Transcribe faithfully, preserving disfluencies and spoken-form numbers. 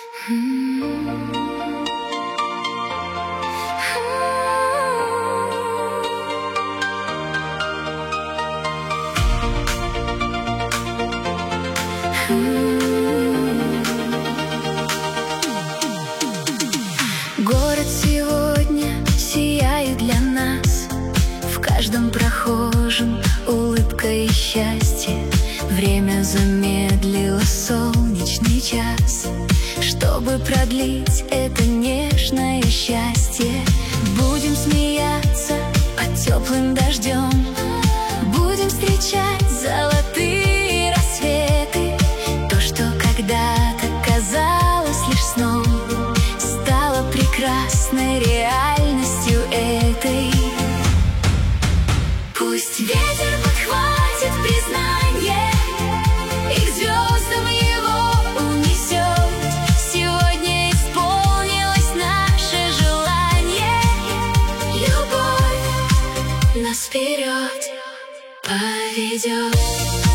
Город сегодня сияет для нас, в каждом прохожем улыбка и счастье. Время замедлило солнечный час, чтобы продлить это нежное счастье. Будем смеяться под теплым дождем, будем встречать золотые рассветы. То, что когда-то казалось лишь сном, стало прекрасной реальностью этой. Пусть ветер подхватит признание и к звездам его унесет. Сегодня исполнилось наше желание. Любовь нас вперед поведет.